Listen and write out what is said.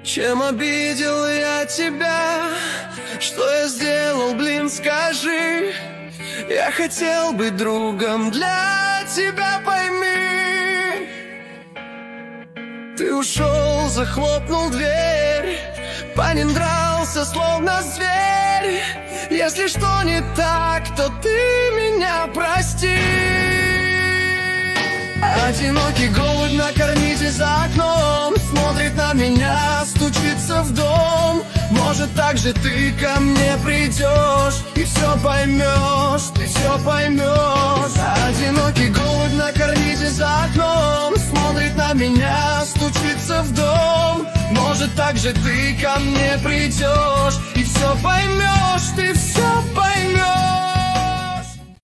Чем обидел я тебя? Что я сделал, блин, скажи? Я хотел быть другом для тебя, пойми. Ты ушел, захлопнул дверь, по ним дрался, словно зверь. Если что не так, то ты меня прости. Одинокий голубь на карнизе за окном смотрит на меня, стучится в дом. Может, так же ты ко мне придешь и все поймешь, ты все поймешь. Одинокий голубь на карнизе за окном смотрит на меня, стучится в дом. Может, так же ты ко мне придешь и все поймешь, ты все поймешь.